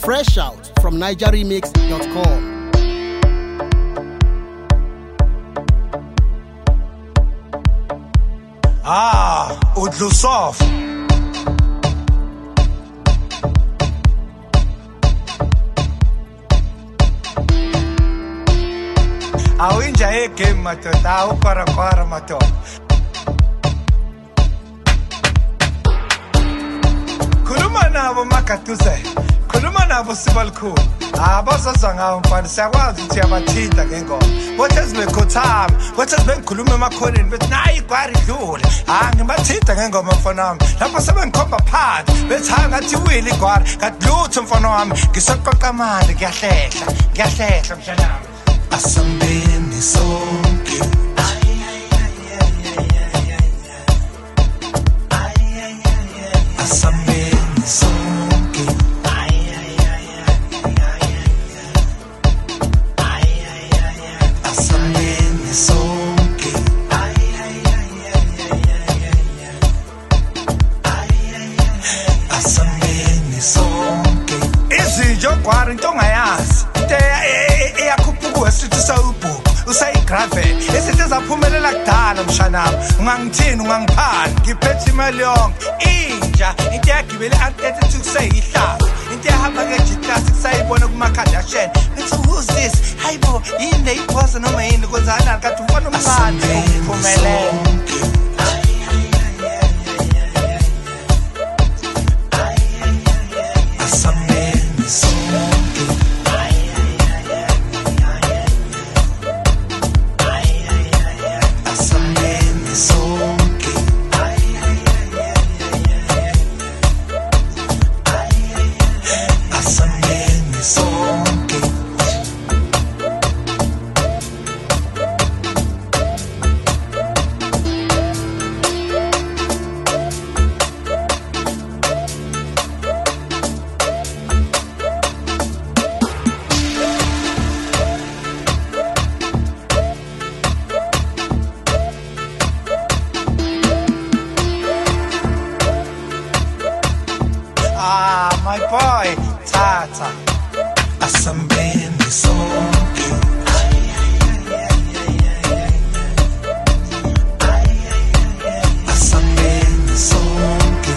Fresh out from NigerRemix.com. Udlusof awinja game madoda awukwara madoda khuluma nabo makatuze khuluma nabo sibalikhulu abazazwa ngawo mfana siyakwazi ukuthi yabathida ngengoma bothi sibekhotama bothi sibengikhuluma emakhoneni bethi nayi igwari idlule ngibathida ngengoma mfana wami lapho sebengikhomba phansi bethi ngathi wili igwari kanti lutho mfana wami ngisoqoqa amande ngiyahlehla mshanami asambeni sonke asambeni sonke asambeni sonke asambeni sonke izinto gwari into ongayazi into eyakhuphuka esithi sawubhuku usayigravel esithi zaphumelela kudala mshanami ungangithini ungangiphani ngiphethe imali yonke inja into yagibele antethe kuseyihlaba into ehamba nge-G-Class kusayibona kuma-Kardashian nithi who's this hayibo yini leyiphosa noma yini kwenzanani kanti umfana omncane uphumelela asambeni sonke asambeni sonke asambeni sonke my boy Tata asambeni sonke asambeni sonke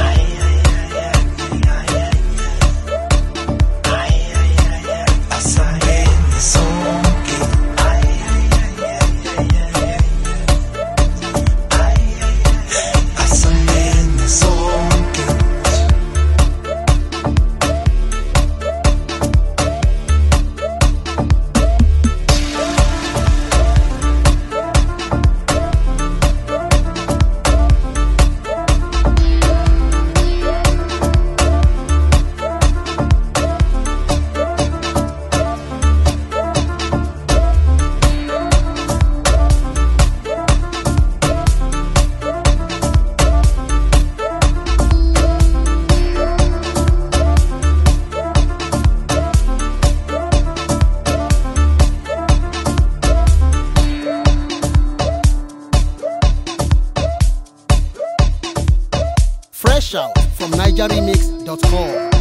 asambeni sonke asambeni sonke Fresh out from NigerRemix.com.